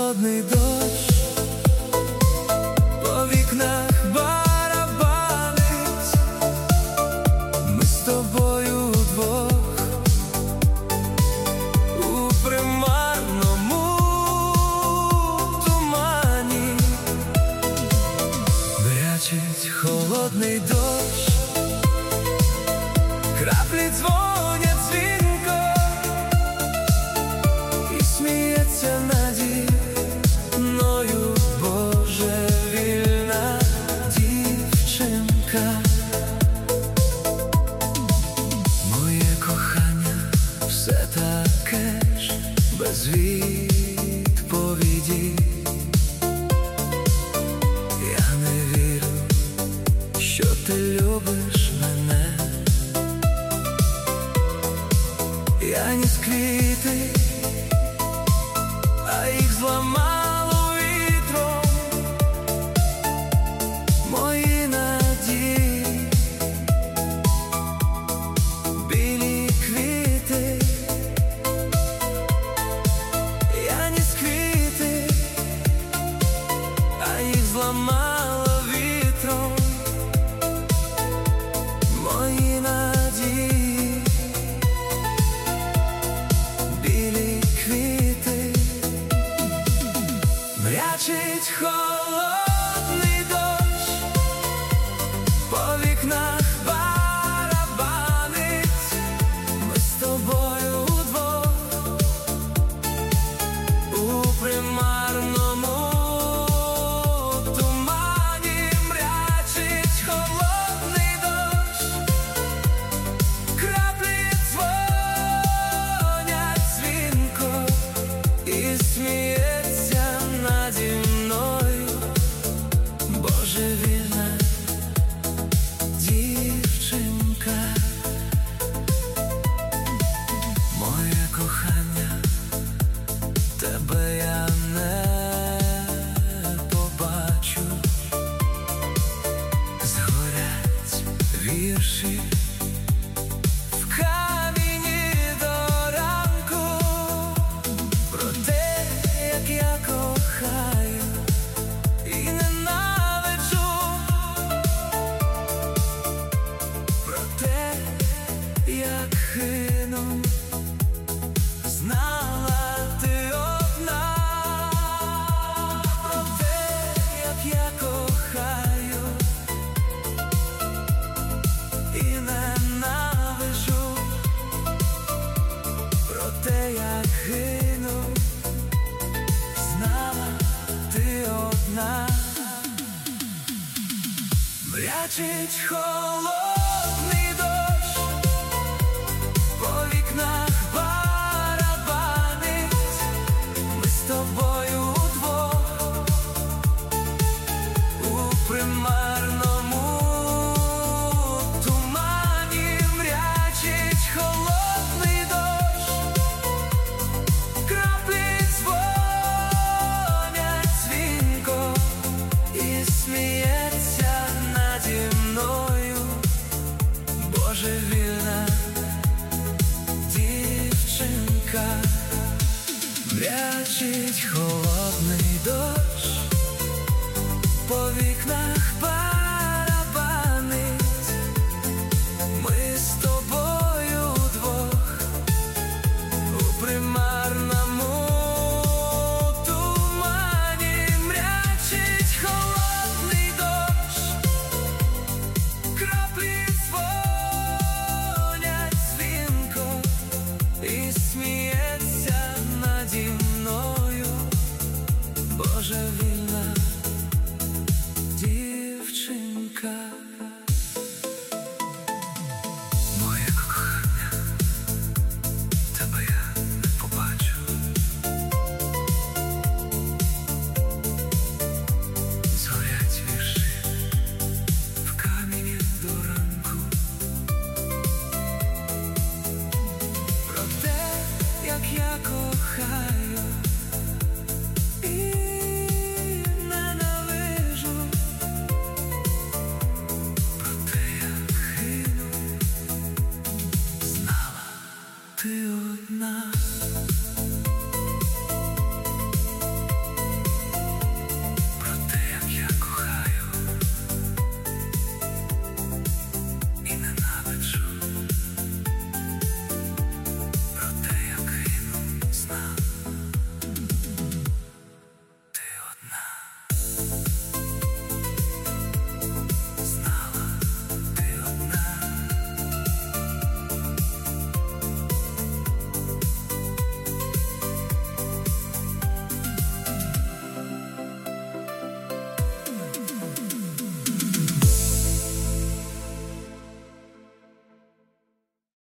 холодний дощ, по вікнах барабанить, ми з тобою вдвох у примарному тумані. Брячить холодний дощ, краплі дзвонять дзвінко, і сміється наді мною божевільна дівчинка. Моє кохання все таке ж без відповіді. Я не вірю, що ти любиш мене. Я ніс квіти, а їх зламало вітром мої надії. Білі квіти, я ніс квіти, а їх зламало вітром мої надії. Білі квіти, мрячить холодний дощ, по вікнах барабанить, ми з тобою вдвох у примарному тумані. Мрячить холодний дощ, краплі дзвонять дзвінко, і сміється наді мною божевільна дівчинка. Моє кохання, тебе я не побачу. Згорять вірші в камені до ранку, про те, як я кохаю і ненавиджу, про те, як гину. Знала ти одна, про те, як я кохаю і ненавиджу, про те, як гину. Знала ти одна. Мрячить холодний дощ, по вікнах барабанить, ми з тобою вдвох у примарному тумані. Мрячить холодний дощ, краплі дзвонять дзвінко, і сміється наді мною божевільна дівчинка. Мрячить холодний дощ, по вікнах барабанить, ми з тобою вдвох у примарному тумані. Мрячить холодний дощ, краплі дзвонять дзвінко, і сміється наді мною божевільна дівчинка. Моє кохання, тебе я не побачу. Згорять вірші в камені до ранку, про те, як я кохаю і ненавижу, про те, як гину. Знала ти одна.